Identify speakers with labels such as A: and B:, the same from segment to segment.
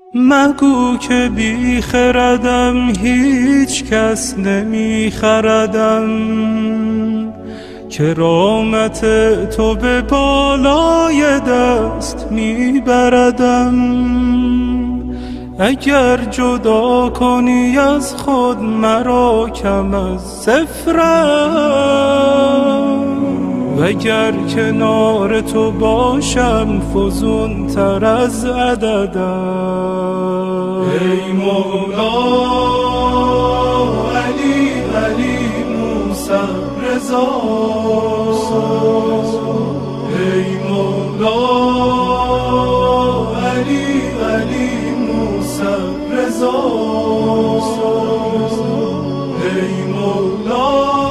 A: مگو که بی خردم هیچ کس نمی خردم، کرامت تو به بالای دست می بردم. اگر جدا کنی از خود مرا کم از صفرم، وگر کنار تو باشم فزون تر از عددم. ای مولا علی علی موسی رضا، ای مولا علی علی موسی رضا، ای مولا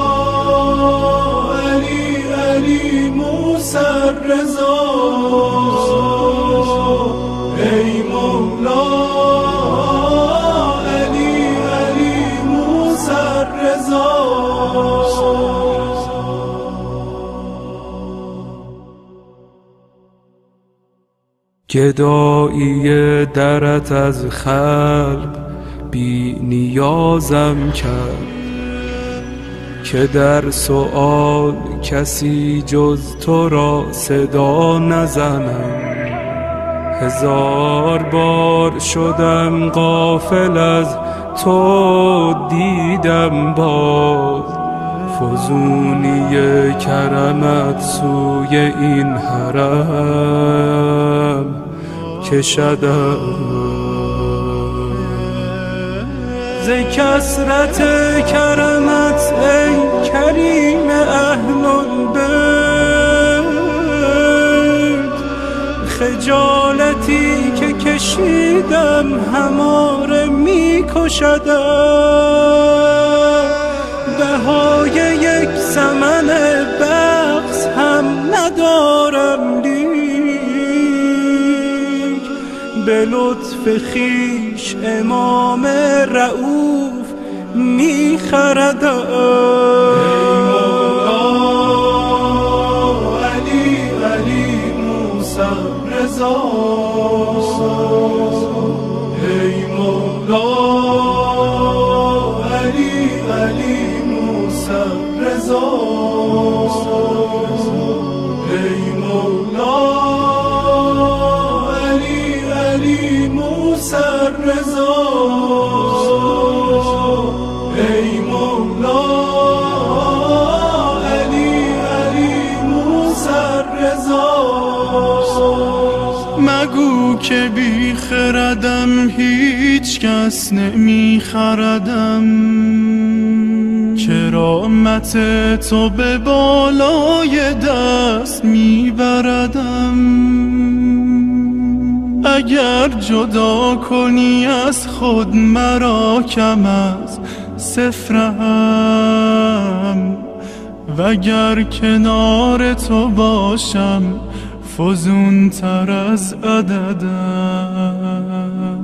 A: علی علی موسی رضا، ای مولا علی علی موسی رضا. گدایی درت از خلق بی نیازم کرد، که در سؤال کسی جز تو را صدا نزنم. هزار بار شدم غافل از تو دیدم باز، فزونی کرمت سوی این حرم کشدم. ز کثرت کرمت ای کریم اهل البیت، خجالتی که کشیدم هماره می کشدم. بهای یک ثمن بغض هم ندارم، لیک به لطف خویش امام رؤوف می خردم. ای مولا علی علی موسی رضا، ای مولا علی علی موسی رضا، ای مولا علی علی موسی رضا، ای مولا علی علی موسی رضا. مگو که بی خردم هیچ کس نمی خردم، کرامت تو به بالای دست می بردم. اگر جدا کنی از خود مرا کم از صفرم، وگر کنار تو باشم فزون تر از عددم.